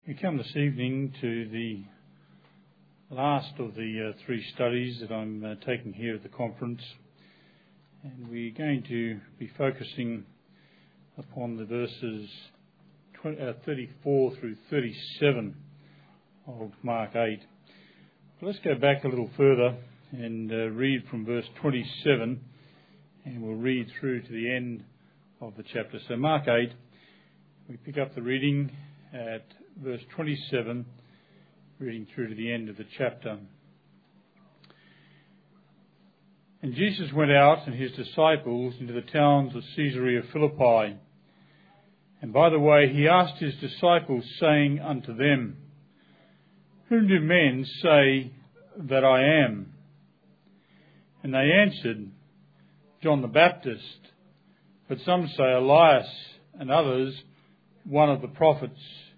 We come this evening to the last of the three studies that I'm taking here at the conference, and we're going to be focusing upon the verses 34 through 37 of Mark 8. But let's go back a little further and read from verse 27, and we'll read through to the end of the chapter. So Mark 8, we pick up the reading at verse 27, reading through to the end of the chapter. And Jesus went out and his disciples into the towns of Caesarea Philippi. And by the way, he asked his disciples, saying unto them, Whom do men say that I am? And they answered, John the Baptist, but some say Elias, and others, one of the prophets.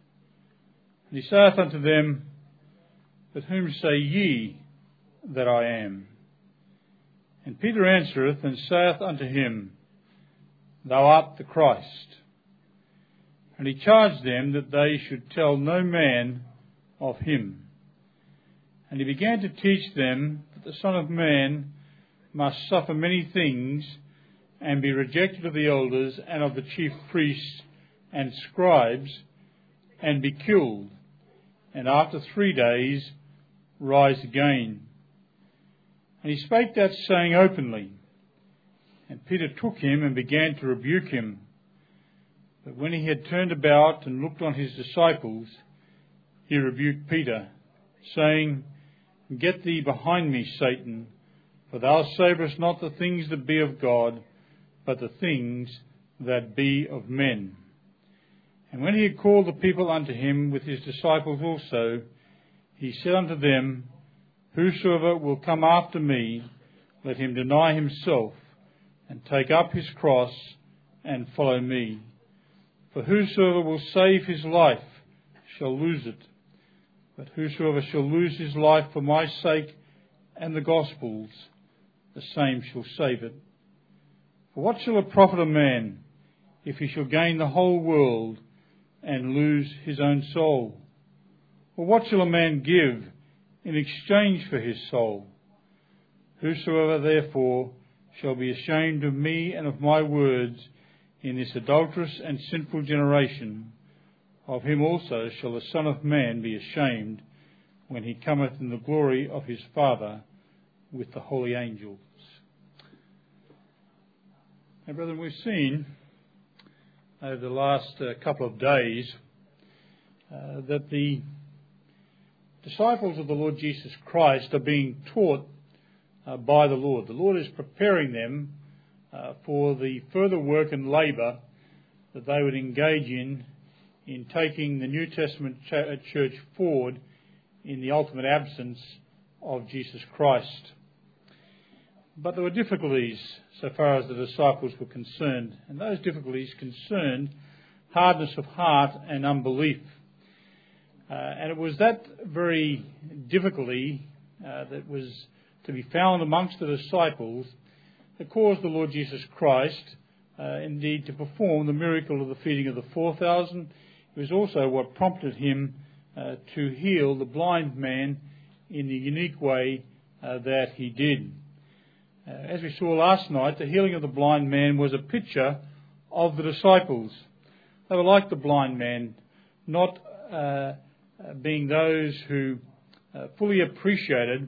And he saith unto them, But whom say ye that I am? And Peter answereth and saith unto him, Thou art the Christ. And he charged them that they should tell no man of him. And he began to teach them that the Son of Man must suffer many things, and be rejected of the elders and of the chief priests and scribes, and be killed, and after 3 days rise again. And he spake that saying openly. And Peter took him and began to rebuke him. But when he had turned about and looked on his disciples, he rebuked Peter, saying, Get thee behind me, Satan, for thou savourest not the things that be of God, but the things that be of men. And when he had called the people unto him with his disciples also, he said unto them, Whosoever will come after me, let him deny himself, and take up his cross, and follow me. For whosoever will save his life shall lose it. But whosoever shall lose his life for my sake and the gospel's, the same shall save it. For what shall it profit a man if he shall gain the whole world and lose his own soul? Or what shall a man give in exchange for his soul? Whosoever therefore shall be ashamed of me and of my words in this adulterous and sinful generation, of him also shall the Son of Man be ashamed when he cometh in the glory of his Father with the holy angels. Now, brethren, we've seen over the last couple of days that the disciples of the Lord Jesus Christ are being taught by the Lord. The Lord is preparing them for the further work and labour that they would engage in taking the New Testament church forward in the ultimate absence of Jesus Christ. But there were difficulties so far as the disciples were concerned, and those difficulties concerned hardness of heart and unbelief. And it was that very difficulty that was to be found amongst the disciples that caused the Lord Jesus Christ indeed to perform the miracle of the feeding of the 4,000. It was also what prompted him to heal the blind man in the unique way that he did. As we saw last night, the healing of the blind man was a picture of the disciples. They were like the blind man, not being those who fully appreciated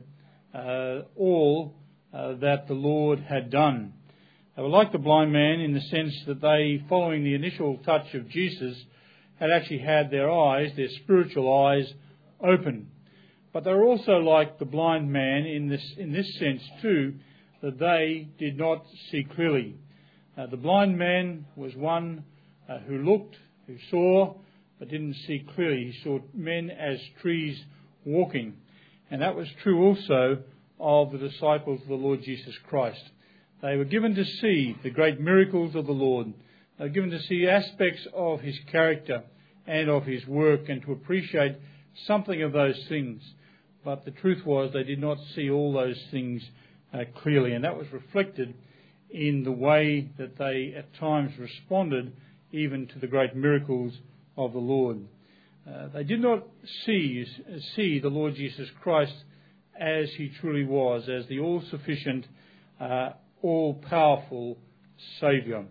all that the Lord had done. They were like the blind man in the sense that they, following the initial touch of Jesus, had actually had their eyes, their spiritual eyes, open. But they were also like the blind man in this sense too, that they did not see clearly. The blind man was one who looked, who saw, but didn't see clearly. He saw men as trees walking. And that was true also of the disciples of the Lord Jesus Christ. They were given to see the great miracles of the Lord. They were given to see aspects of his character and of his work, and to appreciate something of those things. But the truth was they did not see all those things clearly, and that was reflected in the way that they at times responded even to the great miracles of the Lord. They did not see the Lord Jesus Christ as he truly was, as the all-sufficient, all-powerful Saviour.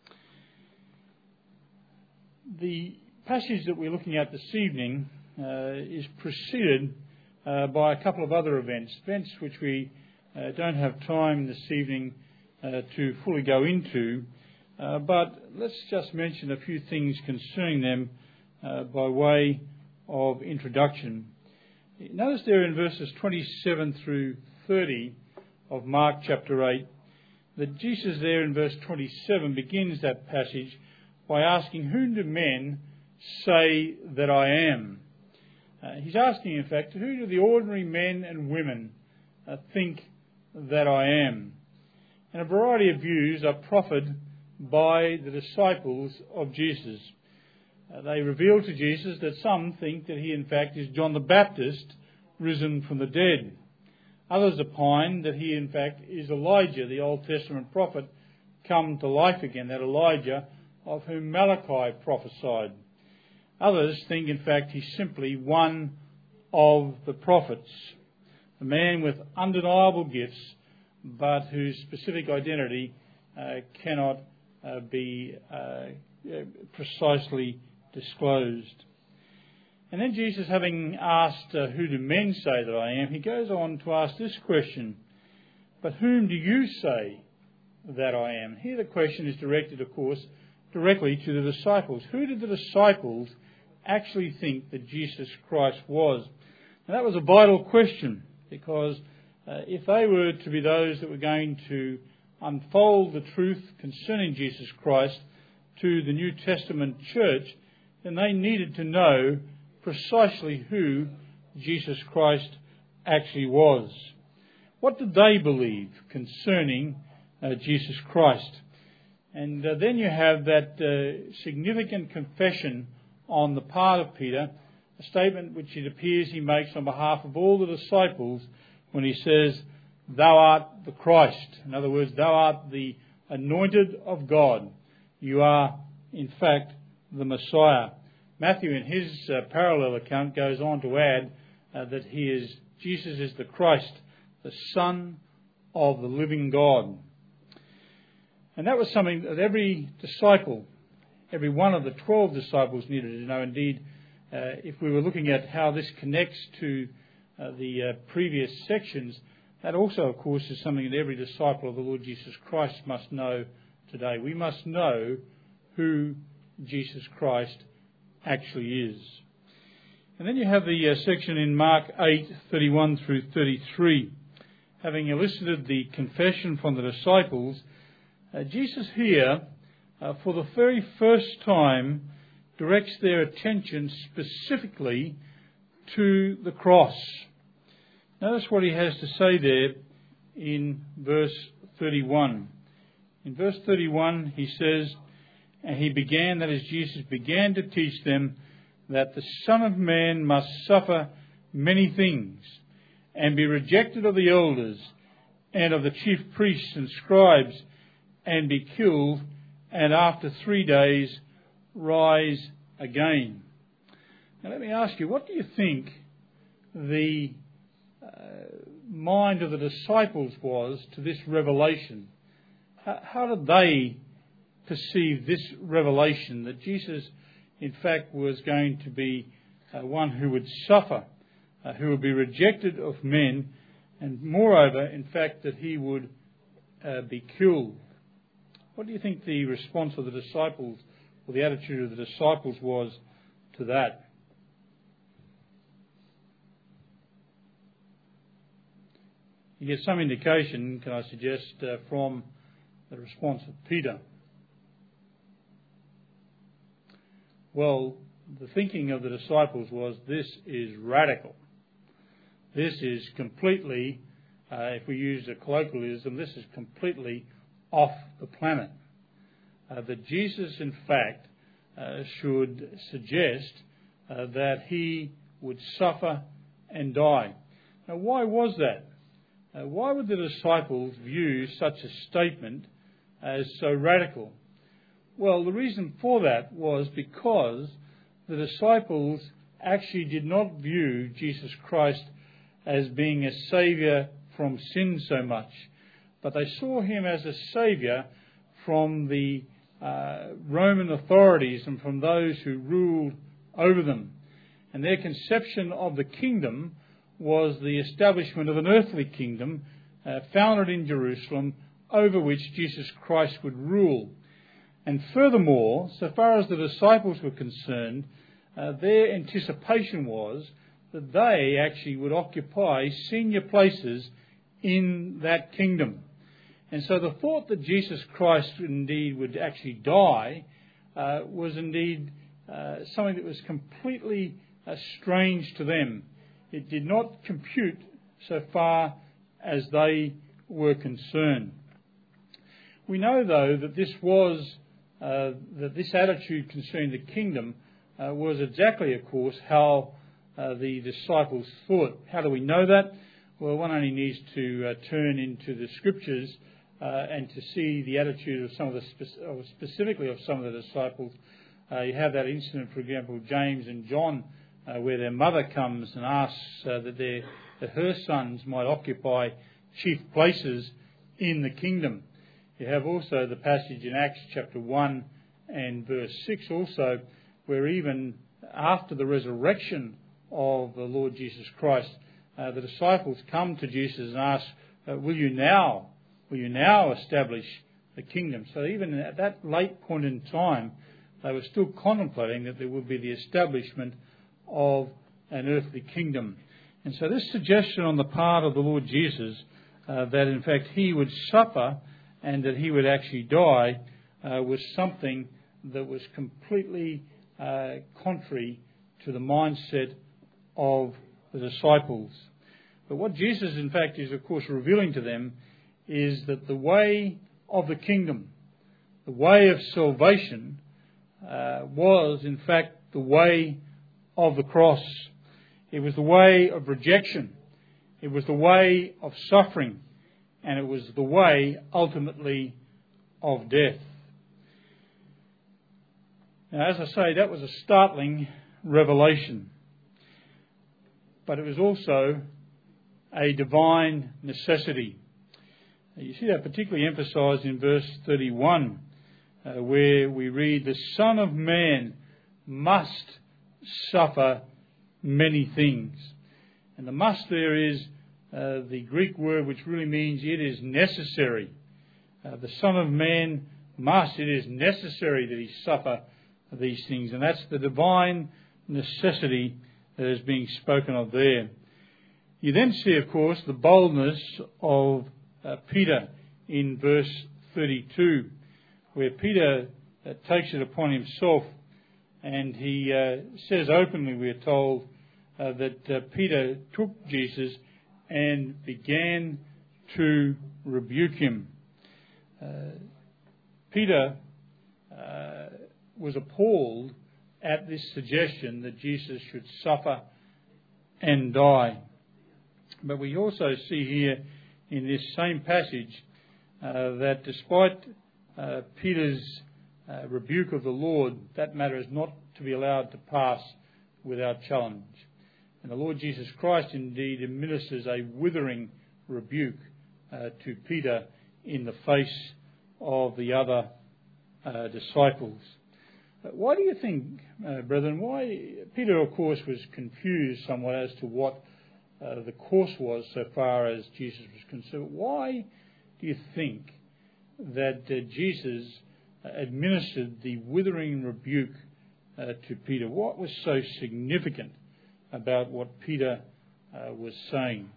The passage that we're looking at this evening is preceded by a couple of other events which we don't have time this evening to fully go into, but let's just mention a few things concerning them by way of introduction. Notice there in verses 27 through 30 of Mark chapter 8 that Jesus there in verse 27 begins that passage by asking, "Whom do men say that I am?" He's asking, in fact, who do the ordinary men and women think that I am? And a variety of views are proffered by the disciples of Jesus. They reveal to Jesus that some think that he, in fact, is John the Baptist, risen from the dead. Others opine that he, in fact, is Elijah, the Old Testament prophet, come to life again, that Elijah of whom Malachi prophesied. Others think, in fact, he's simply one of the prophets, a man with undeniable gifts, but whose specific identity cannot be precisely disclosed. And then Jesus, having asked, "Who do men say that I am?" he goes on to ask this question, "But whom do you say that I am?" Here the question is directed, of course, directly to the disciples. Who did the disciples actually think that Jesus Christ was? Now, that was a vital question, because if they were to be those that were going to unfold the truth concerning Jesus Christ to the New Testament church, then they needed to know precisely who Jesus Christ actually was. What did they believe concerning Jesus Christ? And then you have that significant confession on the part of Peter, a statement which it appears he makes on behalf of all the disciples when he says, "Thou art the Christ." In other words, thou art the anointed of God. You are, in fact, the Messiah. Matthew, in his parallel account, goes on to add that Jesus is the Christ, the Son of the living God. And that was something that every disciple, every one of the 12 disciples needed to know. Indeed, if we were looking at how this connects to the previous sections, that also, of course, is something that every disciple of the Lord Jesus Christ must know today. We must know who Jesus Christ actually is. And then you have the section in Mark 8:31 through 33. Having elicited the confession from the disciples, Jesus here, for the very first time, directs their attention specifically to the cross. Notice what he has to say there in verse 31. In verse 31 he says, "And he began," that is, Jesus began to teach them, "that the Son of Man must suffer many things, and be rejected of the elders and of the chief priests and scribes, and be killed, and after 3 days rise again." Now let me ask you, what do you think the mind of the disciples was to this revelation? How did they perceive this revelation that Jesus, in fact, was going to be one who would suffer, who would be rejected of men, and moreover, in fact, that he would be killed? What do you think the response of the disciples, or the attitude of the disciples was to that? You get some indication, can I suggest, from the response of Peter. Well, the thinking of the disciples was, this is radical. This is completely, if we use a colloquialism, this is completely off the planet. That Jesus, in fact, should suggest that he would suffer and die. Now, why was that? Why would the disciples view such a statement as so radical? Well, the reason for that was because the disciples actually did not view Jesus Christ as being a saviour from sin so much, but they saw him as a saviour from the Roman authorities and from those who ruled over them. And their conception of the kingdom was the establishment of an earthly kingdom founded in Jerusalem, over which Jesus Christ would rule. And furthermore, so far as the disciples were concerned, their anticipation was that they actually would occupy senior places in that kingdom. And so the thought that Jesus Christ indeed would actually die was indeed something that was completely strange to them. It did not compute so far as they were concerned. We know, though, that this attitude concerning the kingdom was exactly, of course, how the disciples thought. How do we know that? Well, one only needs to turn into the Scriptures and to see the attitude of some of the specifically of some of the disciples. You have that incident, for example, James and John, where their mother comes and asks that her sons might occupy chief places in the kingdom. You have also the passage in Acts chapter 1 and verse 6 also, where even after the resurrection of the Lord Jesus Christ, the disciples come to Jesus and ask, will you now establish the kingdom? So even at that late point in time, they were still contemplating that there would be the establishment of an earthly kingdom. And so this suggestion on the part of the Lord Jesus that in fact he would suffer and that he would actually die was something that was completely contrary to the mindset of the disciples. But what Jesus in fact is of course revealing to them is that the way of the kingdom, the way of salvation, was in fact the way of the cross. It was the way of rejection. It was the way of suffering. And it was the way, ultimately, of death. Now, as I say, that was a startling revelation. But it was also a divine necessity. You see that particularly emphasised in verse 31, where we read, "The Son of Man must suffer many things." And the must there is the Greek word which really means it is necessary. The Son of Man must, it is necessary that he suffer these things. And that's the divine necessity that is being spoken of there. You then see, of course, the boldness of Peter in verse 32, where Peter takes it upon himself and he says openly, we are told, that Peter took Jesus and began to rebuke him. Peter was appalled at this suggestion that Jesus should suffer and die. But we also see here in this same passage that despite Peter's rebuke of the Lord, that matter is not to be allowed to pass without challenge. And the Lord Jesus Christ indeed administers a withering rebuke to Peter in the face of the other disciples. Why do you think, brethren, why Peter, of course, was confused somewhat as to what the course was so far as Jesus was concerned? Why do you think that Jesus administered the withering rebuke to Peter? What was so significant about what Peter was saying?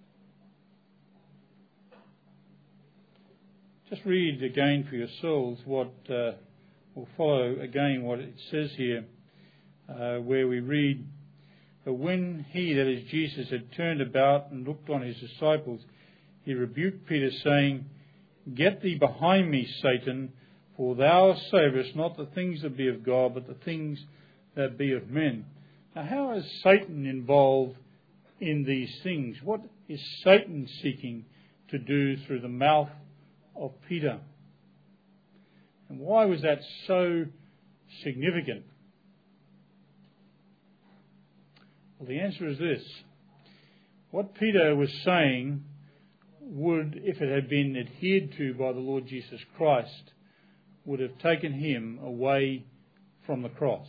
Just read again for yourselves what will follow again what it says here, where we read, "But when he," that is Jesus, "had turned about and looked on his disciples, he rebuked Peter, saying, 'Get thee behind me, Satan, for thou savourest not the things that be of God, but the things that be of men.'" Now, how is Satan involved in these things? What is Satan seeking to do through the mouth of Peter? And why was that so significant? Well, the answer is this. What Peter was saying would, if it had been adhered to by the Lord Jesus Christ, would have taken him away from the cross.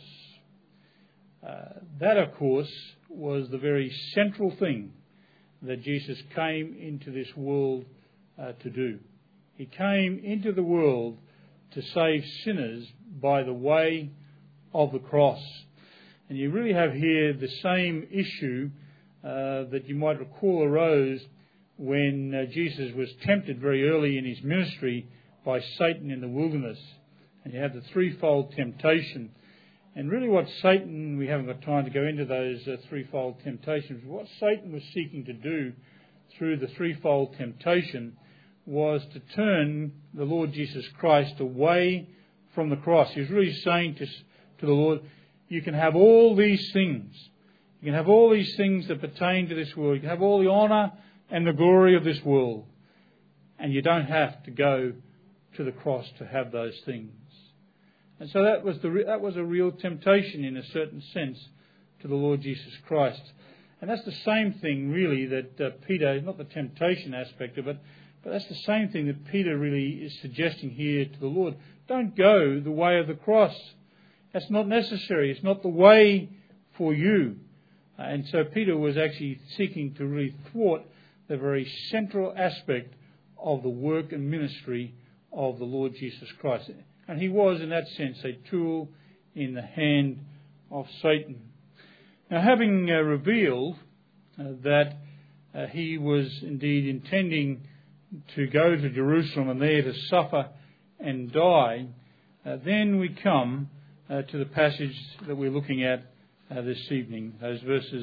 That, of course, was the very central thing that Jesus came into this world to do. He came into the world to save sinners by the way of the cross. And you really have here the same issue that you might recall arose when Jesus was tempted very early in his ministry by Satan in the wilderness. And you have the threefold temptation. And really what Satan, we haven't got time to go into those threefold temptations, what Satan was seeking to do through the threefold temptation was to turn the Lord Jesus Christ away from the cross. He was really saying to the Lord, you can have all these things. You can have all these things that pertain to this world. You can have all the honour and the glory of this world. And you don't have to go to the cross to have those things. And so that was a real temptation in a certain sense to the Lord Jesus Christ. And that's the same thing really that Peter, not the temptation aspect of it, but that's the same thing that Peter really is suggesting here to the Lord. Don't go the way of the cross. That's not necessary. It's not the way for you. And so Peter was actually seeking to really thwart the very central aspect of the work and ministry of the Lord Jesus Christ. And he was, in that sense, a tool in the hand of Satan. Now, having revealed that he was indeed intending to go to Jerusalem and there to suffer and die, then we come to the passage that we're looking at this evening, those verses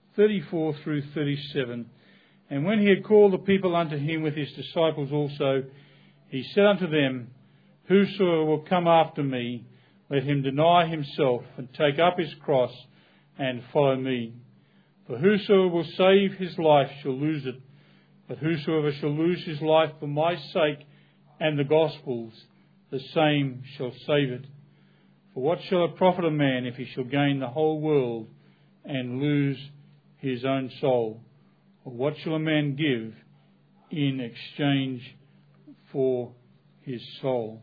34 through 37. And when he had called the people unto him with his disciples also, he said unto them, Whosoever will come after me, let him deny himself and take up his cross and follow me. For whosoever will save his life shall lose it, but whosoever shall lose his life for my sake and the gospel's, the same shall save it. For what shall it profit a man if he shall gain the whole world and lose his own soul? Or what shall a man give in exchange for his soul?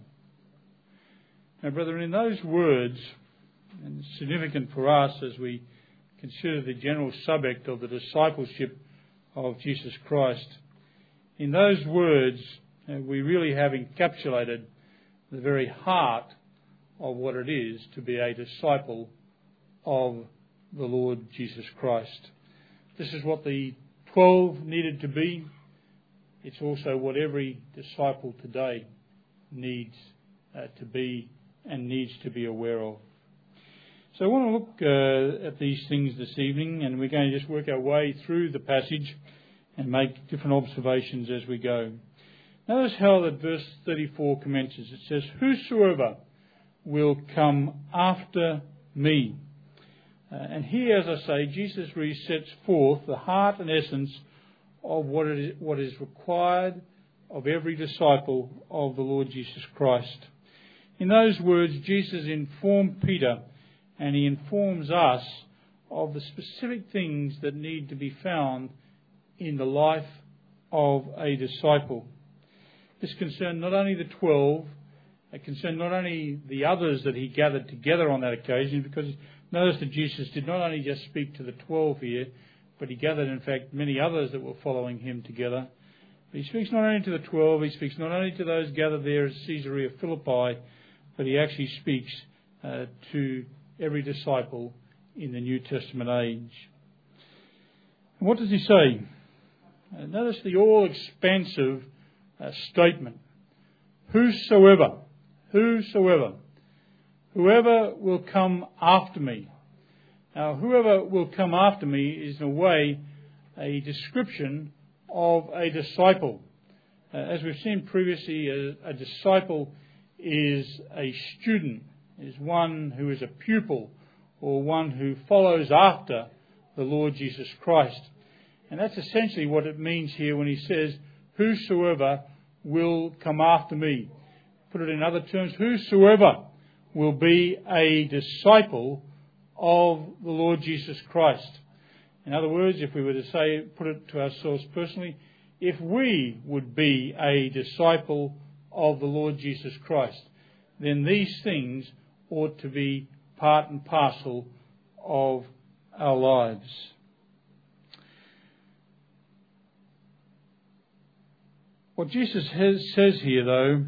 Now, brethren, in those words, and it's significant for us as we consider the general subject of the discipleship of Jesus Christ, in those words we really have encapsulated the very heart of what it is to be a disciple of the Lord Jesus Christ. This is what the 12 needed to be. It's also what every disciple today needs to be and needs to be aware of. So I want to look at these things this evening, and we're going to just work our way through the passage and make different observations as we go. Notice how that verse 34 commences. It says, Whosoever will come after me. And here, as I say, Jesus really sets forth the heart and essence of what is required of every disciple of the Lord Jesus Christ. In those words, Jesus informed Peter, and he informs us of the specific things that need to be found in the life of a disciple. This concerned not only the 12, it concerned not only the others that he gathered together on that occasion, because notice that Jesus did not only just speak to the 12 here, but he gathered, in fact, many others that were following him together. But he speaks not only to the 12, he speaks not only to those gathered there at Caesarea Philippi, but he actually speaks to every disciple in the New Testament age. And what does he say? Notice the all-expansive statement. Whosoever will come after me. Now, whoever will come after me is in a way a description of a disciple. As we've seen previously, a disciple is a student, is one who is a pupil or one who follows after the Lord Jesus Christ. And that's essentially what it means here when he says, Whosoever will come after me. Put it in other terms, whosoever will be a disciple of the Lord Jesus Christ. In other words, if we were to say, put it to ourselves personally, if we would be a disciple of the Lord Jesus Christ, then these things ought to be part and parcel of our lives. What Jesus says here, though,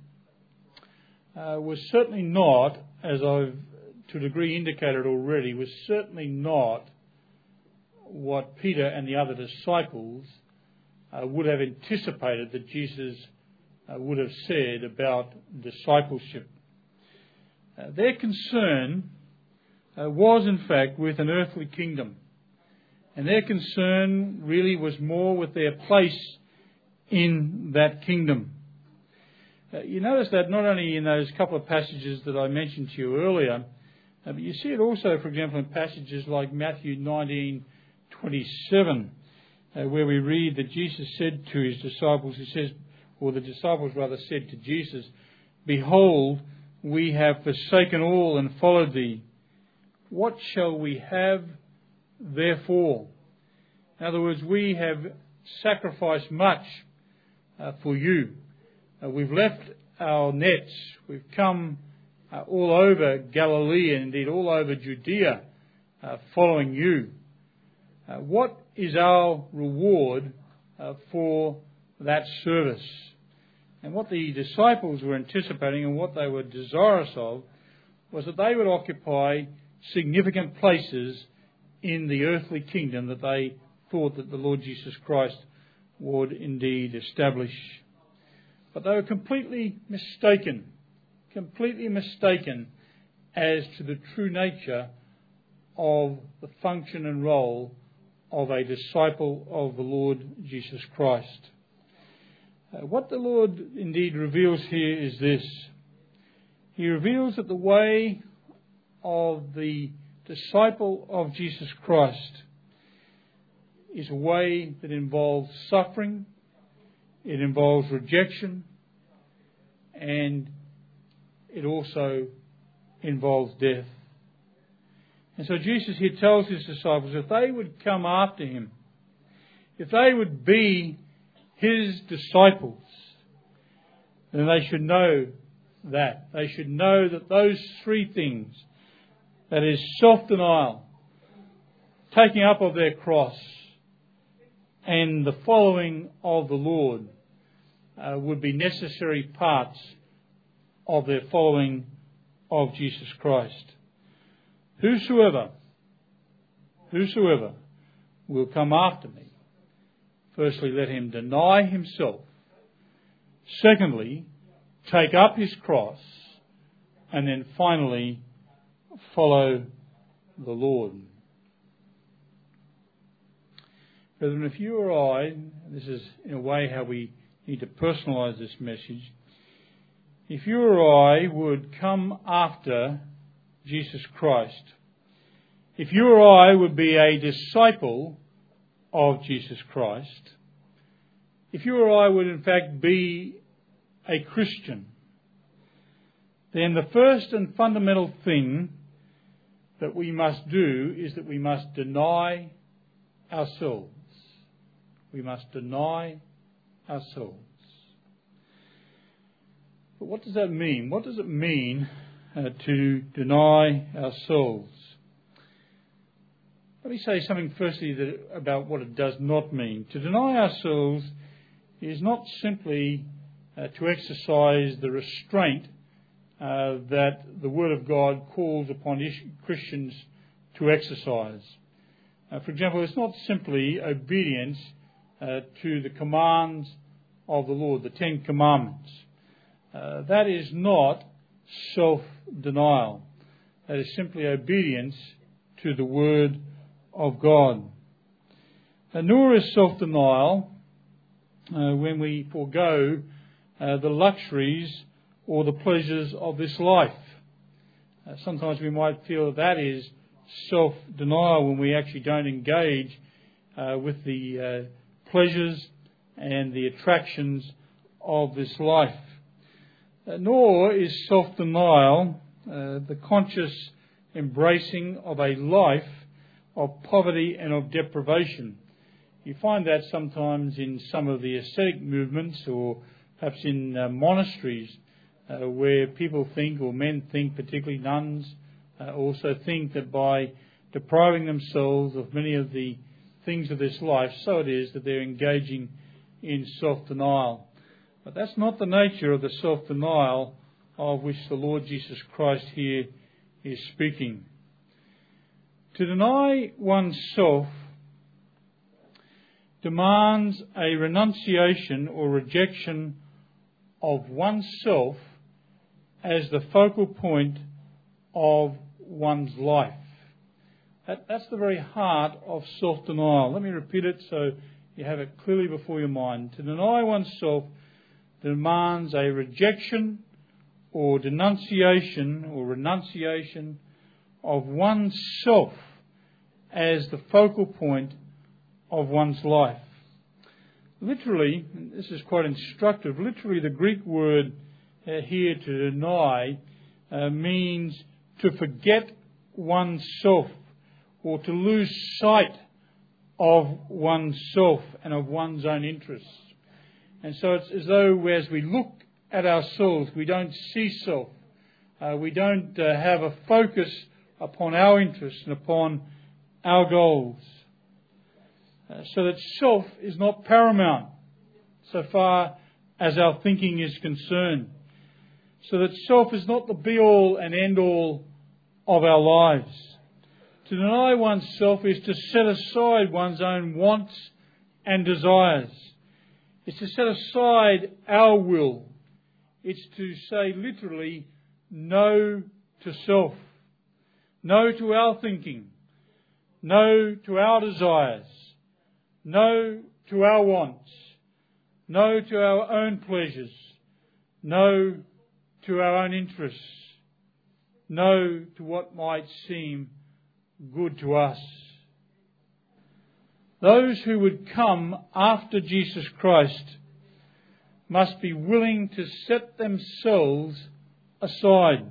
was certainly not, as I've to a degree indicated already, was certainly not what Peter and the other disciples would have anticipated that Jesus would have said about discipleship. Their concern was, in fact, with an earthly kingdom. And their concern really was more with their place in that kingdom. You notice that not only in those couple of passages that I mentioned to you earlier, but you see it also, for example, in passages like Matthew 19:27, where we read that Jesus said to his disciples, the disciples rather said to Jesus, "Behold, we have forsaken all and followed thee. What shall we have therefore?" In other words, we have sacrificed much for you. We've left our nets. We've come all over Galilee and indeed all over Judea following you. What is our reward for that service? And what the disciples were anticipating and what they were desirous of was that they would occupy significant places in the earthly kingdom that they thought that the Lord Jesus Christ would indeed establish. But they were completely mistaken as to the true nature of the function and role of a disciple of the Lord Jesus Christ. What the Lord indeed reveals here is this. He reveals that the way of the disciple of Jesus Christ is a way that involves suffering, it involves rejection, and it also involves death. And so Jesus here tells his disciples if they would come after him, if they would be his disciples, then they should know that. They should know that those three things, that is self-denial, taking up of their cross, and the following of the Lord would be necessary parts of their following of Jesus Christ. Whosoever will come after me, firstly, let him deny himself. Secondly, take up his cross. And then finally, follow the Lord. Brethren, if you or I, this is in a way how we need to personalise this message, if you or I would come after Jesus Christ, if you or I would be a disciple of Jesus Christ, if you or I would in fact be a Christian, then the first and fundamental thing that we must do is that we must deny ourselves. We must deny ourselves. But what does that mean? What does it mean to deny ourselves? Let me say something firstly about what it does not mean. To deny ourselves is not simply to exercise the restraint that the Word of God calls upon Christians to exercise. For example, it's not simply obedience to the commands of the Lord, the Ten Commandments. That is not self-denial. That is simply obedience to the Word of God. Nor is self-denial when we forego the luxuries or the pleasures of this life. Sometimes we might feel that is self-denial when we actually don't engage with the pleasures and the attractions of this life. Nor is self-denial the conscious embracing of a life of poverty and of deprivation. You find that sometimes in some of the ascetic movements, or perhaps in monasteries, where people think, or men think, particularly nuns, also think that by depriving themselves of many of the things of this life, so it is that they're engaging in self-denial. But that's not the nature of the self-denial of which the Lord Jesus Christ here is speaking. To deny oneself demands a renunciation or rejection of oneself as the focal point of one's life. That's the very heart of self-denial. Let me repeat it so you have it clearly before your mind. To deny oneself demands a rejection or denunciation or renunciation of oneself as the focal point of one's life. Literally, and this is quite instructive, literally the Greek word here to deny means to forget oneself or to lose sight of oneself and of one's own interests. And so it's as though as we look at ourselves, we don't see self. We don't have a focus upon our interests and upon our goals. So that self is not paramount so far as our thinking is concerned. So that self is not the be-all and end-all of our lives. To deny oneself is to set aside one's own wants and desires. It's to set aside our will. It's to say literally no to self. No to our thinking. No to our desires. No to our wants. No to our own pleasures. No to our own interests. No to what might seem good to us. Those who would come after Jesus Christ must be willing to set themselves aside.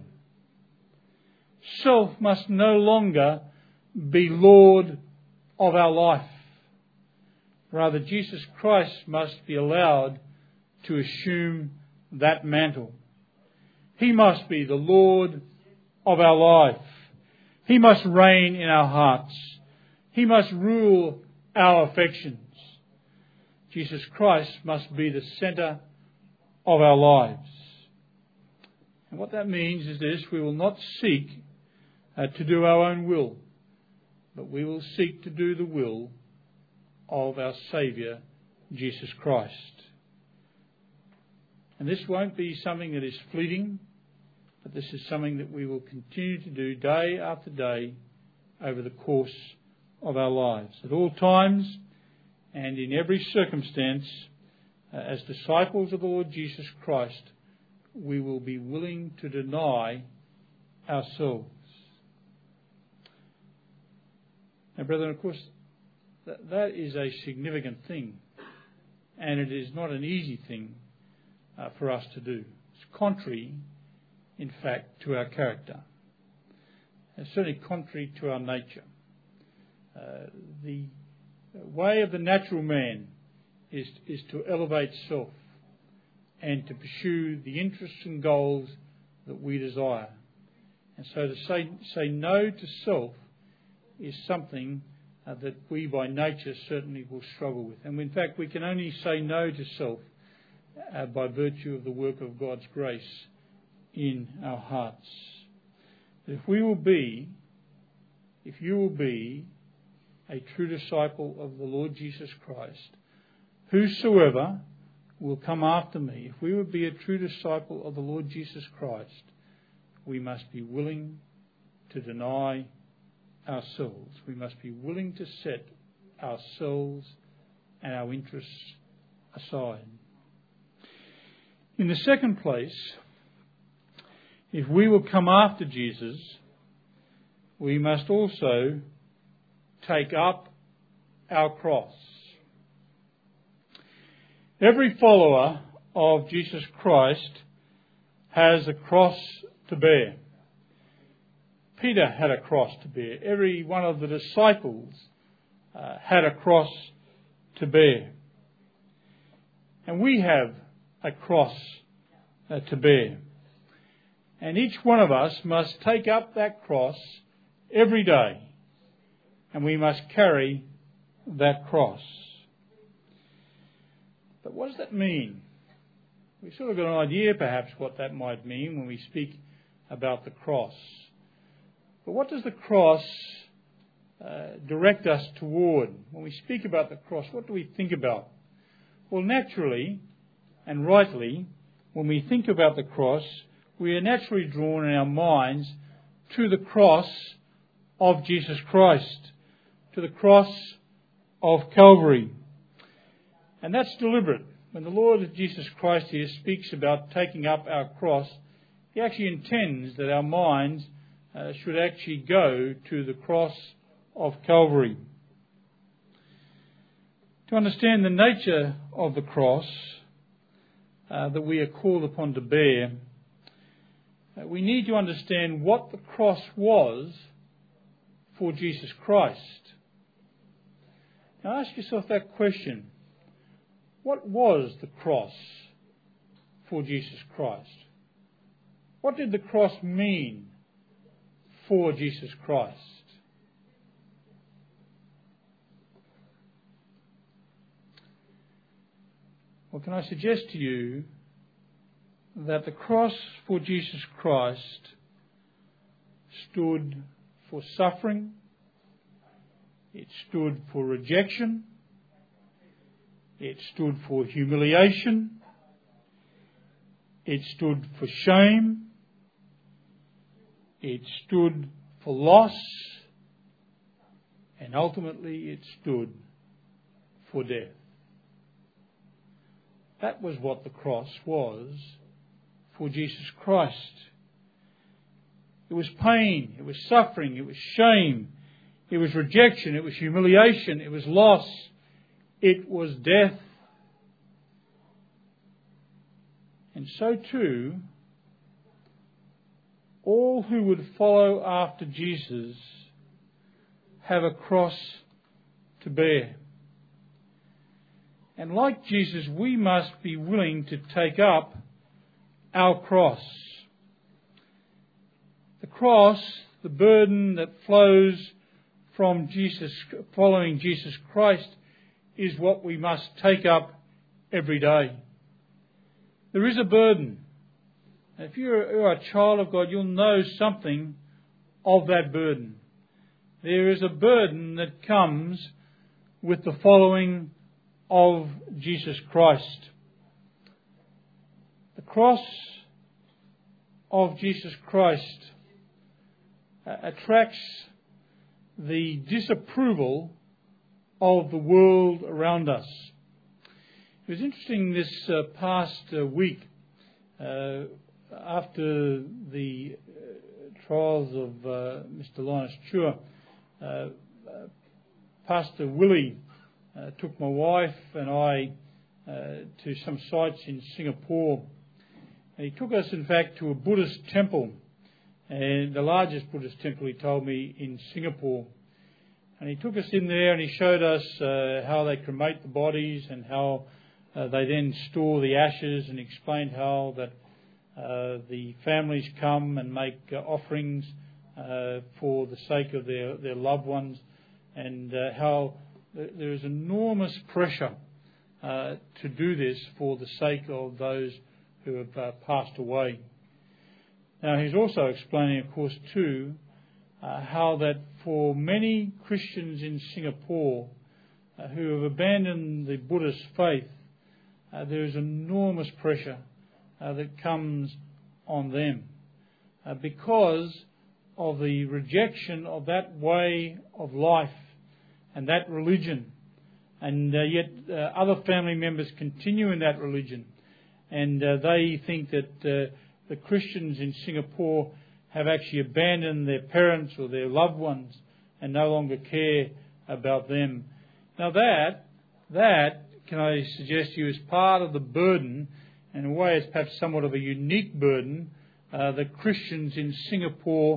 Self must no longer be Lord of our life. Rather, Jesus Christ must be allowed to assume that mantle. He must be the Lord of our life. He must reign in our hearts. He must rule our affections. Jesus Christ must be the centre of our lives. And what that means is this: we will not seek to do our own will, but we will seek to do the will of our Saviour, Jesus Christ. And this won't be something that is fleeting, but this is something that we will continue to do day after day over the course of our lives. At all times and in every circumstance, as disciples of the Lord Jesus Christ, we will be willing to deny ourselves. Now, brethren, of course, that is a significant thing, and it is not an easy thing for us to do. It's contrary, in fact, to our character. It's certainly contrary to our nature. The way of the natural man is to elevate self and to pursue the interests and goals that we desire. And so to say no to self is something that we by nature certainly will struggle with. And in fact, we can only say no to self by virtue of the work of God's grace in our hearts. But if you will be a true disciple of the Lord Jesus Christ, whosoever will come after me, if we would be a true disciple of the Lord Jesus Christ, we must be willing to deny ourselves. We must be willing to set ourselves and our interests aside. In the second place, if we will come after Jesus, we must also take up our cross. Every follower of Jesus Christ has a cross to bear. Peter had a cross to bear. Every one of the disciples had a cross to bear. And we have a cross to bear. And each one of us must take up that cross every day. And we must carry that cross. But what does that mean? We've sort of got an idea perhaps what that might mean when we speak about the cross. But what does the cross direct us toward? When we speak about the cross, what do we think about? Well, naturally and rightly, when we think about the cross, we are naturally drawn in our minds to the cross of Jesus Christ, to the cross of Calvary. And that's deliberate. When the Lord Jesus Christ here speaks about taking up our cross, He actually intends that our minds should actually go to the cross of Calvary. To understand the nature of the cross that we are called upon to bear, we need to understand what the cross was for Jesus Christ. Now ask yourself that question. What was the cross for Jesus Christ? What did the cross mean for Jesus Christ? Well, can I suggest to you that the cross for Jesus Christ stood for suffering, it stood for rejection, it stood for humiliation, it stood for shame, it stood for loss, and ultimately it stood for death. That was what the cross was for Jesus Christ. It was pain, it was suffering, it was shame, it was rejection, it was humiliation, it was loss, it was death. And so too, all who would follow after Jesus have a cross to bear. And like Jesus, we must be willing to take up our cross. The cross, the burden that flows from Jesus, following Jesus Christ, is what we must take up every day. There is a burden. If you're a child of God, you'll know something of that burden. There is a burden that comes with the following of Jesus Christ. The cross of Jesus Christ attracts the disapproval of the world around us. It was interesting this past week, after the trials of Mr. Linus Chua, Pastor Willie took my wife and I to some sites in Singapore. And he took us, in fact, to a Buddhist temple, and the largest Buddhist temple, he told me, in Singapore. And he took us in there and he showed us how they cremate the bodies and how they then store the ashes, and explained how that the families come and make offerings for the sake of their loved ones, and how there is enormous pressure to do this for the sake of those who have passed away. Now, he's also explaining, of course, too, how that for many Christians in Singapore who have abandoned the Buddhist faith, there is enormous pressure that comes on them because of the rejection of that way of life and that religion. And yet other family members continue in that religion. And they think that the Christians in Singapore have actually abandoned their parents or their loved ones and no longer care about them. Now that, can I suggest to you, is part of the burden, and in a way it's perhaps somewhat of a unique burden, that Christians in Singapore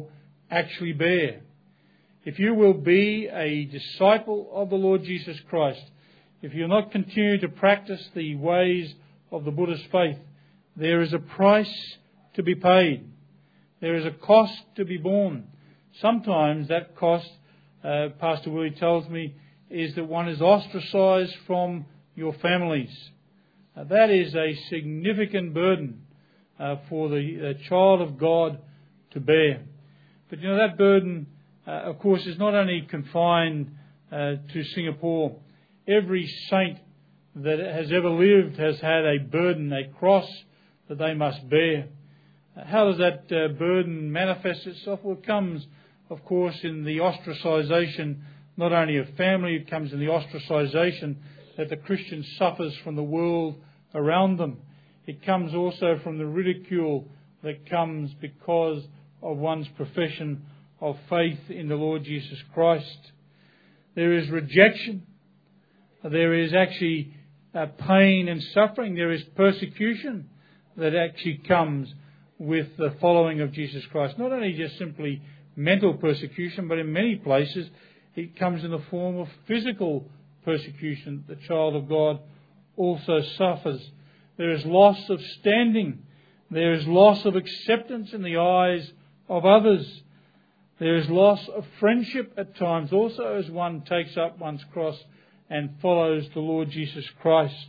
actually bear. If you will be a disciple of the Lord Jesus Christ, if you'll not continue to practice the ways of the Buddhist faith, there is a price to be paid. There is a cost to be borne. Sometimes that cost, Pastor Willie tells me, is that one is ostracised from your families. That is a significant burden for the child of God to bear. But that burden, of course, is not only confined to Singapore. Every saint that has ever lived has had a burden, a cross that they must bear. How does that burden manifest itself? Well, it comes, of course, in the ostracisation, not only of family, it comes in the ostracisation that the Christian suffers from the world around them. It comes also from the ridicule that comes because of one's profession of faith in the Lord Jesus Christ. There is rejection. There is actually pain and suffering. There is persecution that actually comes with the following of Jesus Christ. Not only just simply mental persecution, but in many places it comes in the form of physical persecution that the child of God also suffers. There is loss of standing. There is loss of acceptance in the eyes of others. There is loss of friendship at times also as one takes up one's cross and follows the Lord Jesus Christ.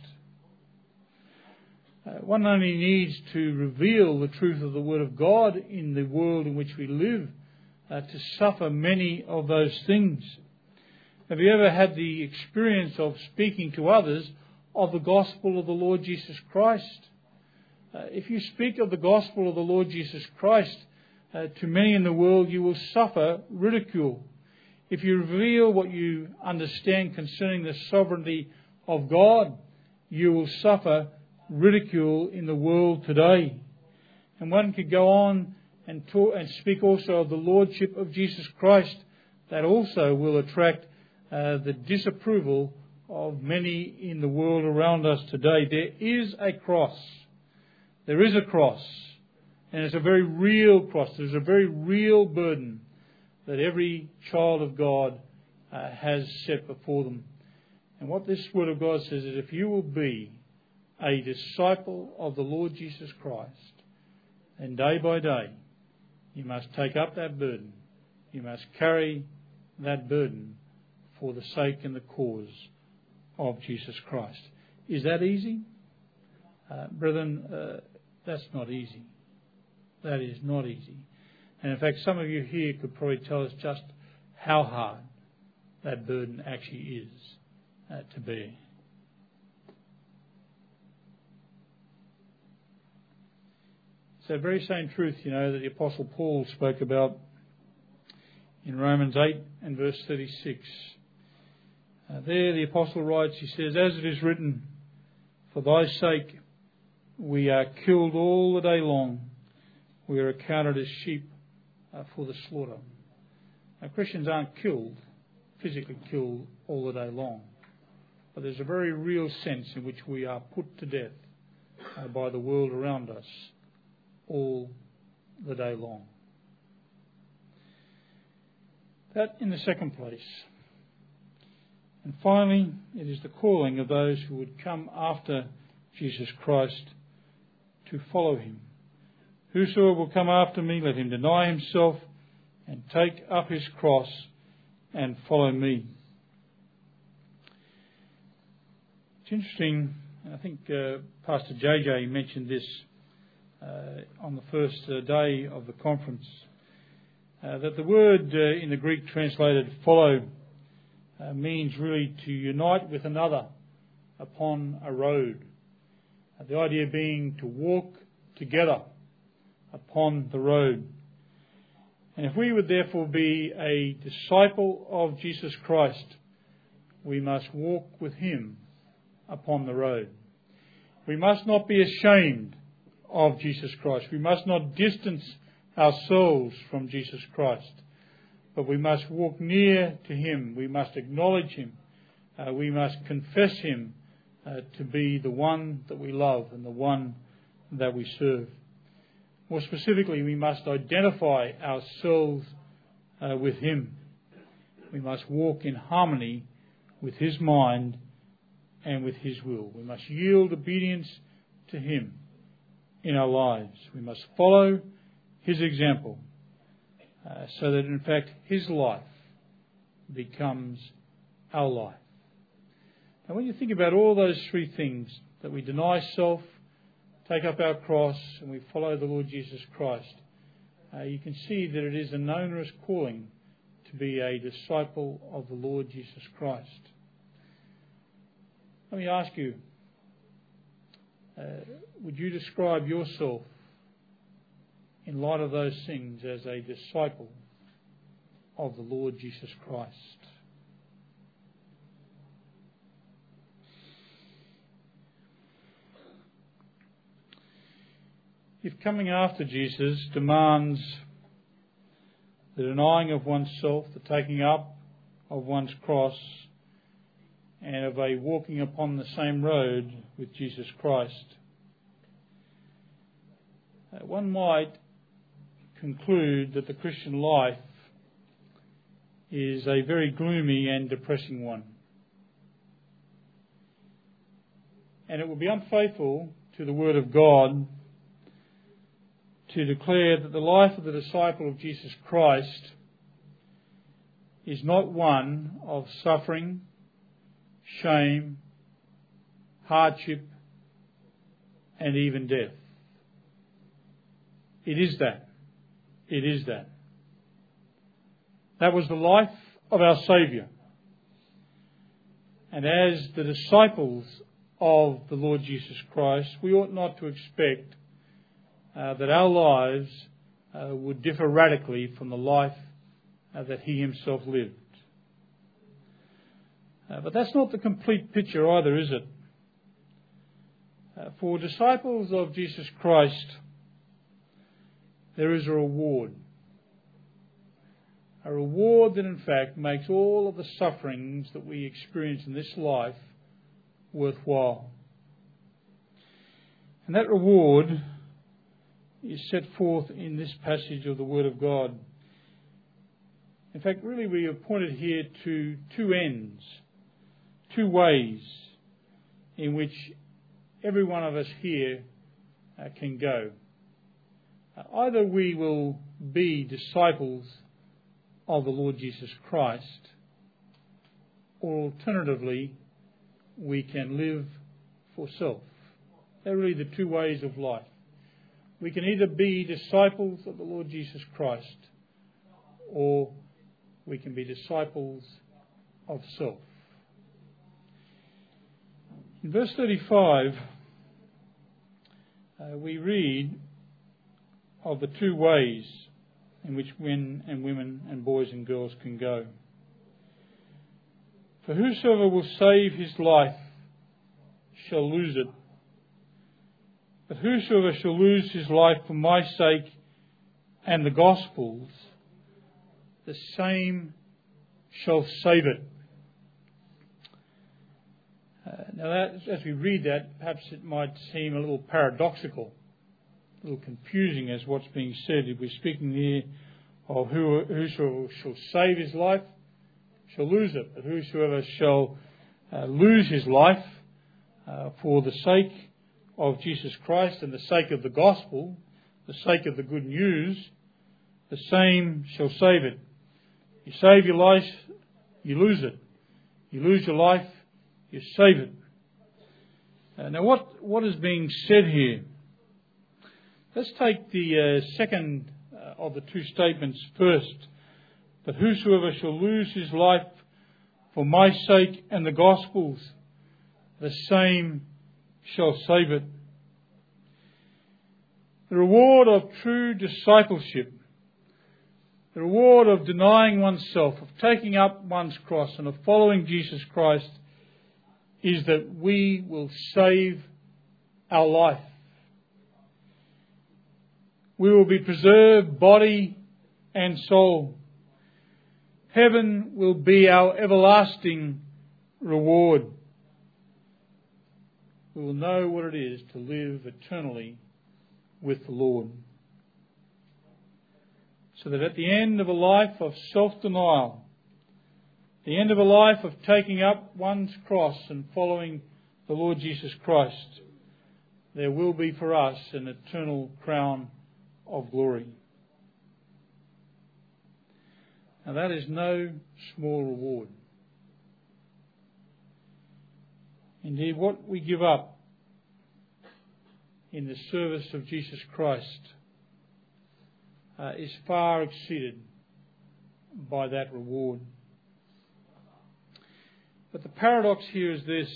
One only needs to reveal the truth of the Word of God in the world in which we live to suffer many of those things. Have you ever had the experience of speaking to others of the gospel of the Lord Jesus Christ? If you speak of the gospel of the Lord Jesus Christ to many in the world, you will suffer ridicule. If you reveal what you understand concerning the sovereignty of God, you will suffer ridicule in the world today. And one could go on and talk and speak also of the Lordship of Jesus Christ. That also will attract the disapproval of many in the world around us today. There is a cross. There is a cross. And it's a very real cross. There's a very real burden that every child of God has set before them. And what this Word of God says is, if you will be a disciple of the Lord Jesus Christ, then day by day you must take up that burden. You must carry that burden for the sake and the cause of Jesus Christ. Is that easy? Brethren, that's not easy. That is not easy. And in fact, some of you here could probably tell us just how hard that burden actually is to bear. It's that very same truth, that the Apostle Paul spoke about in Romans 8 and verse 36. There the Apostle writes, he says, "As it is written, for thy sake we are killed all the day long. We are accounted as sheep for the slaughter." Now, Christians aren't physically killed all the day long. But there's a very real sense in which we are put to death by the world around us all the day long. That in the second place. And finally, it is the calling of those who would come after Jesus Christ to follow him. "Whosoever will come after me, let him deny himself and take up his cross and follow me." It's interesting, I think Pastor JJ mentioned this on the first day of the conference, that the word in the Greek translated follow means really to unite with another upon a road. The idea being to walk together upon the road. And if we would therefore be a disciple of Jesus Christ, we must walk with him upon the road. We must not be ashamed of Jesus Christ. We must not distance ourselves from Jesus Christ, but we must walk near to him. We must acknowledge him. We must confess him to be the one that we love and the one that we serve. More specifically, we must identify ourselves with Him. We must walk in harmony with His mind and with His will. We must yield obedience to Him in our lives. We must follow His example so that in fact His life becomes our life. Now when you think about all those three things, that we deny self, take up our cross, and we follow the Lord Jesus Christ, you can see that it is an onerous calling to be a disciple of the Lord Jesus Christ. Let me ask you, would you describe yourself in light of those things as a disciple of the Lord Jesus Christ? If coming after Jesus demands the denying of oneself, the taking up of one's cross, and of a walking upon the same road with Jesus Christ, one might conclude that the Christian life is a very gloomy and depressing one. And it would be unfaithful to the Word of God to declare that the life of the disciple of Jesus Christ is not one of suffering, shame, hardship, and even death. It is that. It is that. That was the life of our Saviour. And as the disciples of the Lord Jesus Christ, we ought not to expect that our lives would differ radically from the life that He Himself lived. But that's not the complete picture either, is it? For disciples of Jesus Christ, there is a reward. A reward that in fact makes all of the sufferings that we experience in this life worthwhile. And that reward is set forth in this passage of the Word of God. In fact, really we are pointed here to two ends, two ways in which every one of us here can go. Either we will be disciples of the Lord Jesus Christ, or alternatively, we can live for self. They're really the two ways of life. We can either be disciples of the Lord Jesus Christ, or we can be disciples of self. In verse 35, we read of the two ways in which men and women and boys and girls can go. For whosoever will save his life shall lose it. But whosoever shall lose his life for my sake and the gospel's, the same shall save it. Now, as we read that, perhaps it might seem a little paradoxical, a little confusing as what's being said. If we're speaking here of whosoever shall save his life shall lose it, but whosoever shall lose his life for the sake of Jesus Christ and the sake of the gospel, the sake of the good news, the same shall save it. You save your life, you lose it. You lose your life, you save it. Now what is being said here? Let's take the second of the two statements first. But whosoever shall lose his life for my sake and the gospel's, the same shall save it. The reward of true discipleship, the reward of denying oneself, of taking up one's cross and of following Jesus Christ, is that we will save our life. We will be preserved body and soul. Heaven will be our everlasting reward. We will know what it is to live eternally with the Lord. So that at the end of a life of self-denial, the end of a life of taking up one's cross and following the Lord Jesus Christ, there will be for us an eternal crown of glory. Now that is no small reward. Indeed, what we give up in the service of Jesus Christ is far exceeded by that reward. But the paradox here is this: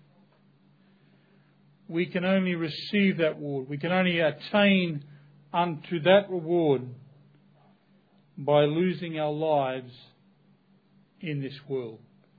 we can only receive that reward, we can only attain unto that reward by losing our lives in this world.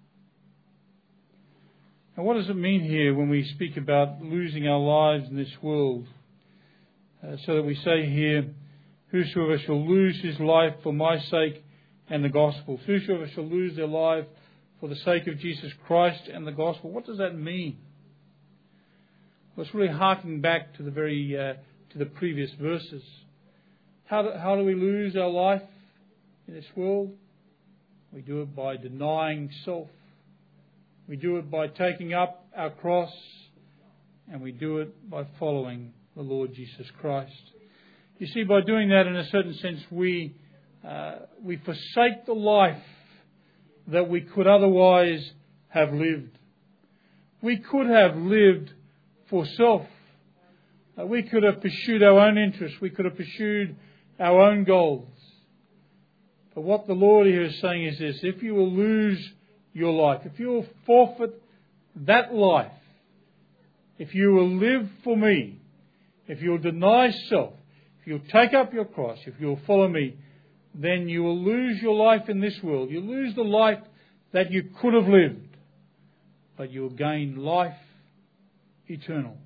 Now, what does it mean here when we speak about losing our lives in this world? So that we say here, whosoever shall lose his life for my sake and the gospel. Whosoever shall lose their life for the sake of Jesus Christ and the gospel. What does that mean? Well, it's really harking back to the previous verses. How do we lose our life in this world? We do it by denying self. We do it by taking up our cross, and we do it by following the Lord Jesus Christ. You see, by doing that, in a certain sense, we forsake the life that we could otherwise have lived. We could have lived for self. We could have pursued our own interests. We could have pursued our own goals. But what the Lord here is saying is this: if you will lose your life, if you will forfeit that life, if you will live for me, if you will deny self, if you'll take up your cross, if you'll follow me, then you will lose your life in this world. You'll lose the life that you could have lived, but you'll gain life eternal.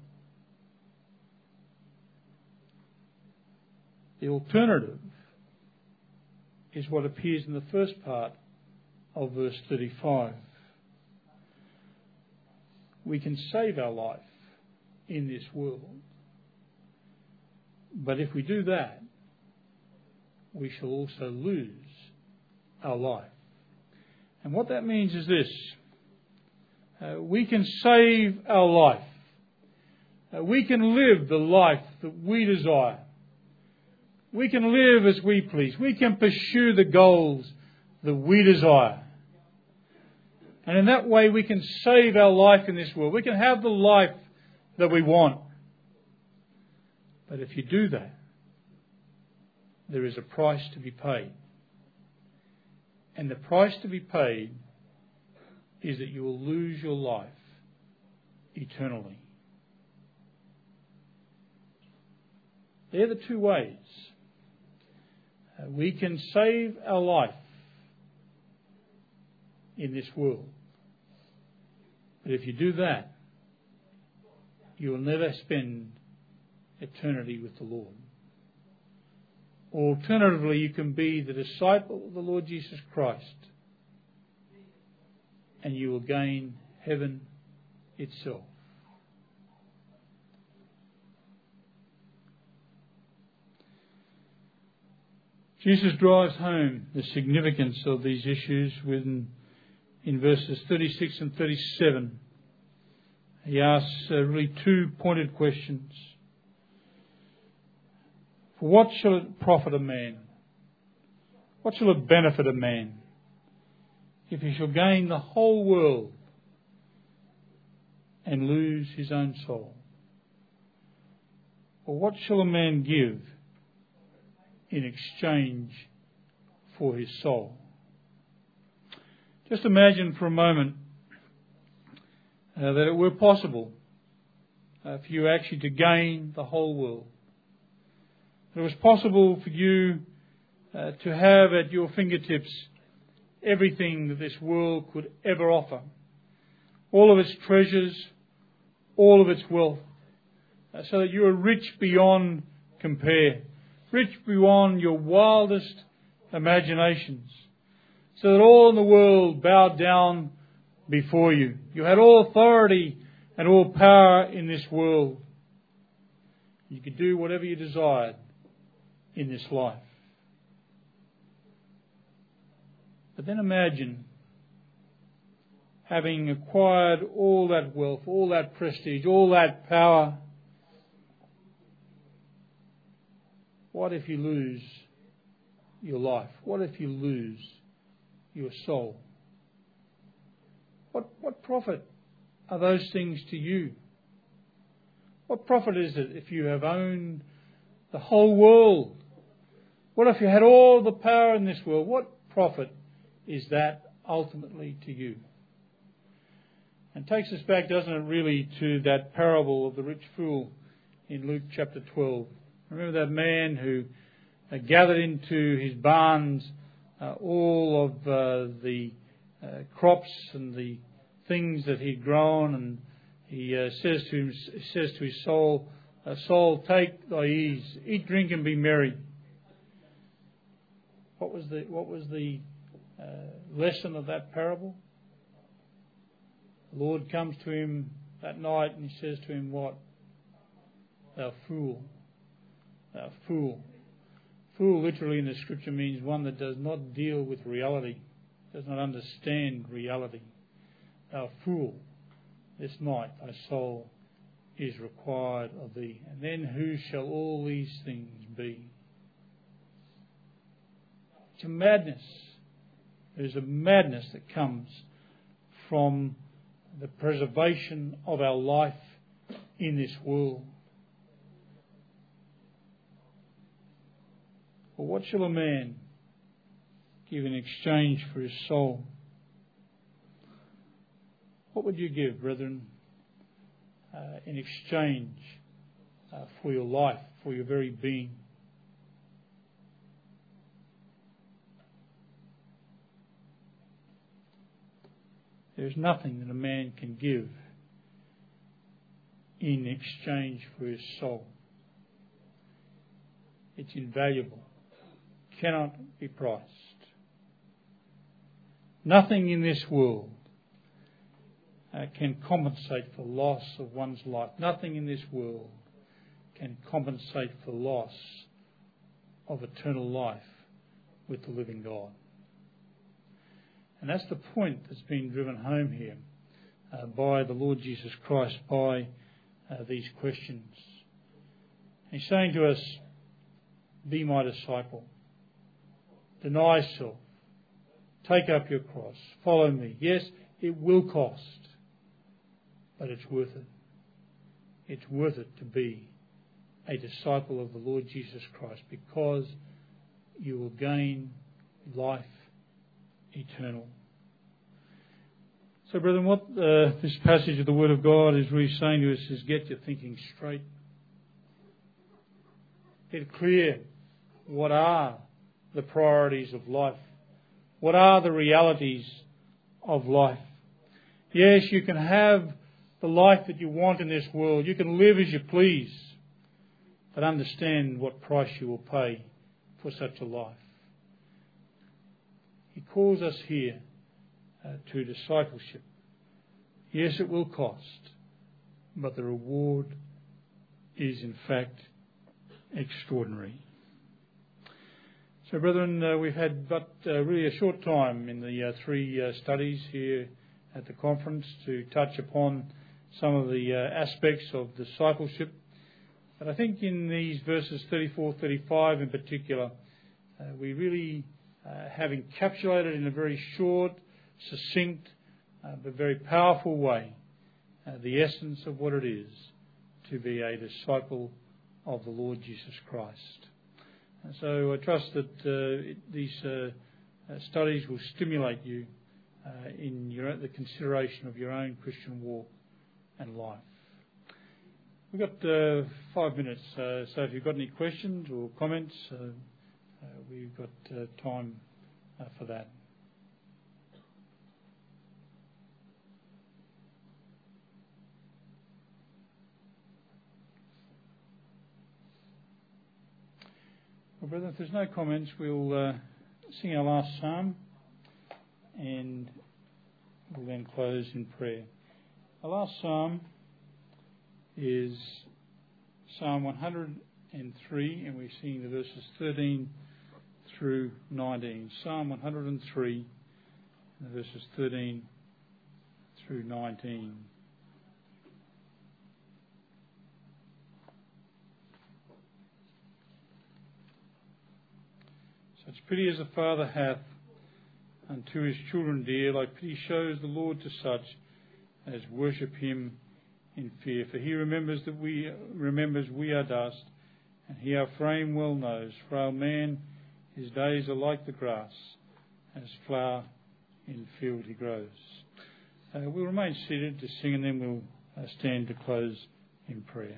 The alternative is what appears in the first part of verse 35. We can save our life in this world, but if we do that, we shall also lose our life. And what that means is this: we can save our life. We can live the life that we desire. We can live as we please. We can pursue the goals that we desire. And in that way we can save our life in this world. We can have the life that we want. But if you do that, there is a price to be paid. And the price to be paid is that you will lose your life eternally. They're the two ways. We can save our life in this world. But if you do that, you will never spend eternity with the Lord. Alternatively, you can be the disciple of the Lord Jesus Christ, and you will gain heaven itself. Jesus drives home the significance of these issues in verses 36 and 37. He asks really two pointed questions. For what shall it profit a man? What shall it benefit a man if he shall gain the whole world and lose his own soul? Or what shall a man give in exchange for his soul? Just imagine for a moment that it were possible for you actually to gain the whole world. It was possible for you to have at your fingertips everything that this world could ever offer. All of its treasures, all of its wealth, so that you are rich beyond compare, rich beyond your wildest imaginations, so that all in the world bowed down before you. You had all authority and all power in this world. You could do whatever you desired in this life. But then imagine having acquired all that wealth, all that prestige, all that power. What if you lose your life? What if you lose your soul? What profit are those things to you? What profit is it if you have owned the whole world? What if you had all the power in this world? What profit is that ultimately to you? And takes us back, doesn't it, really, to that parable of the rich fool in Luke chapter 12. Remember that man who gathered into his barns all of the crops and the things that he'd grown, and he says to his soul, "Soul, take thy ease, eat, drink, and be merry." What was the lesson of that parable? The Lord comes to him that night and he says to him, "What? Thou fool, thou fool." Fool literally in the scripture means one that does not deal with reality, does not understand reality. Thou fool, this night thy soul is required of thee. And then who shall all these things be? It's a madness. There's a madness that comes from the preservation of our life in this world. For what shall a man give in exchange for his soul? What would you give, brethren, in exchange for your life, for your very being? There's nothing that a man can give in exchange for his soul. It's invaluable. Cannot be priced. Nothing in this world can compensate for loss of one's life. Nothing in this world can compensate for loss of eternal life with the living God. And that's the point that's been driven home here by the Lord Jesus Christ, by these questions. He's saying to us, be my disciple. Deny self. Take up your cross. Follow me. Yes, it will cost, but it's worth it. It's worth it to be a disciple of the Lord Jesus Christ, because you will gain life eternal. So, brethren, what this passage of the Word of God is really saying to us is get your thinking straight. Get clear. What are the priorities of life? What are the realities of life? Yes, you can have the life that you want in this world. You can live as you please. But understand what price you will pay for such a life. He calls us here to discipleship. Yes, it will cost, but the reward is in fact extraordinary. So, brethren, we've had but really a short time in the three studies here at the conference to touch upon some of the aspects of discipleship. But I think in these verses 34, 35 in particular, we really have encapsulated in a very short, succinct, but very powerful way the essence of what it is to be a disciple of the Lord Jesus Christ. And so I trust that these studies will stimulate you in the consideration of your own Christian walk and life. We've got 5 minutes, so if you've got any questions or comments, we've got time for that. Well, brethren, if there's no comments, we'll sing our last psalm and we'll then close in prayer. Our last psalm is Psalm 103, and we're singing the verses 13 through 19. Psalm 103, verses 13 through 19. Such pity as the Father hath unto his children dear, like pity shows the Lord to such as worship him in fear. For he remembers we are dust, and he our frame well knows. Frail man, his days are like the grass, as flower in field he grows. We'll remain seated to sing, and then we'll stand to close in prayer.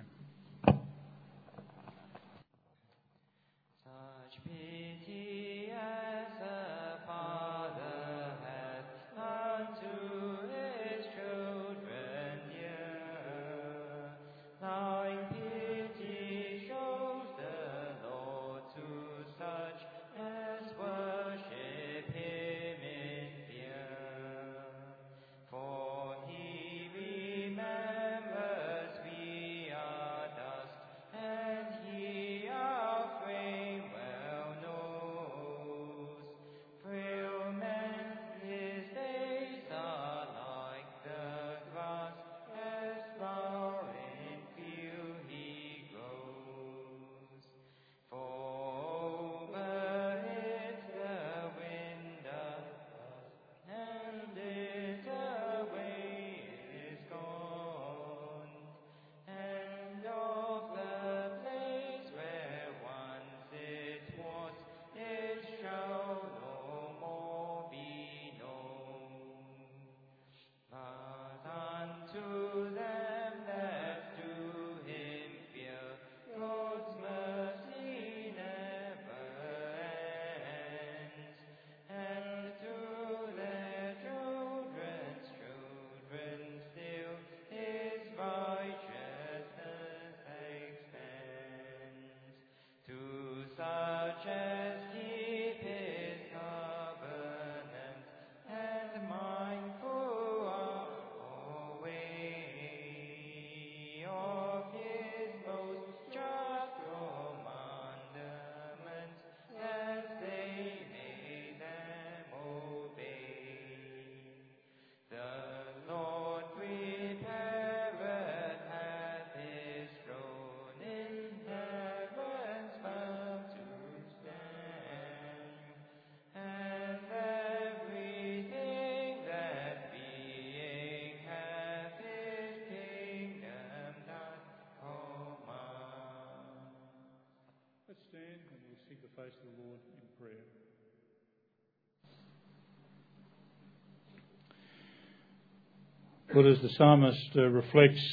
Let's stand and we'll seek the face of the Lord in prayer. But as the psalmist reflects,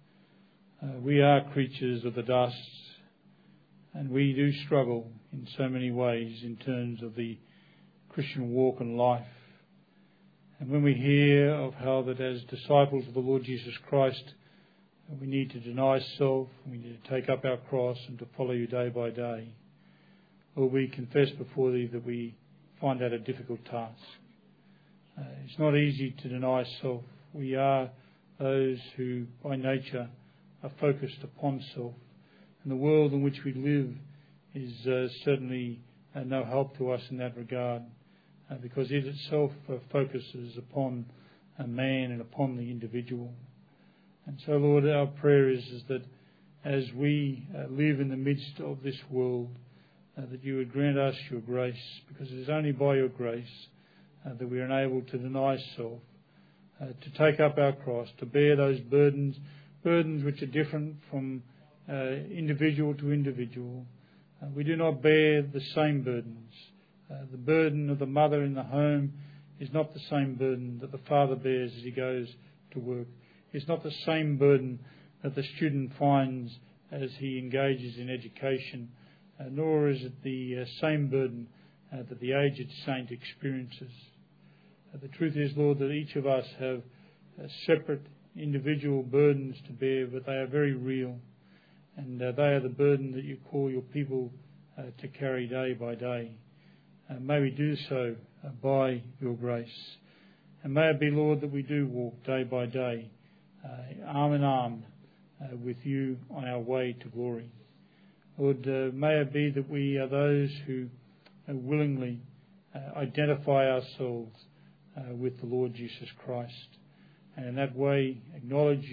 we are creatures of the dust, and we do struggle in so many ways in terms of the Christian walk and life. And when we hear of how that as disciples of the Lord Jesus Christ, we need to deny self, we need to take up our cross and to follow you day by day, Lord, we confess before thee that we find that a difficult task. It's not easy to deny self. We are those who by nature are focused upon self. And the world in which we live is certainly no help to us in that regard, because it itself focuses upon a man and upon the individual. And so, Lord, our prayer is that as we live in the midst of this world, that you would grant us your grace, because it is only by your grace that we are enabled to deny self, to take up our cross, to bear those burdens which are different from individual to individual. We do not bear the same burdens. The burden of the mother in the home is not the same burden that the father bears as he goes to work. It's not the same burden that the student finds as he engages in education, nor is it the same burden that the aged saint experiences. The truth is, Lord, that each of us have separate individual burdens to bear, but they are very real, and they are the burden that you call your people to carry day by day. May we do so by your grace. And may it be, Lord, that we do walk day by day, arm in arm with you on our way to glory. Lord, may it be that we are those who willingly identify ourselves with the Lord Jesus Christ, and in that way acknowledge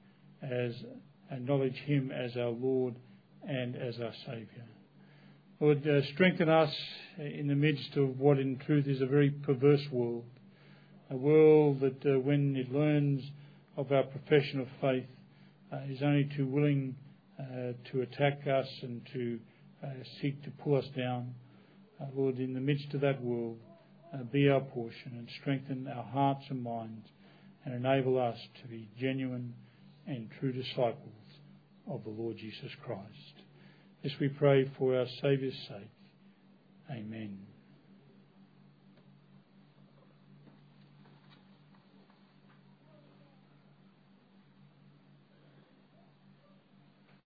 Him as our Lord and as our Saviour. Lord, strengthen us in the midst of what in truth is a very perverse world, a world that when it learns of our profession of faith is only too willing to attack us and to seek to pull us down. Lord, in the midst of that world, be our portion and strengthen our hearts and minds and enable us to be genuine and true disciples of the Lord Jesus Christ. This we pray for our Saviour's sake. Amen.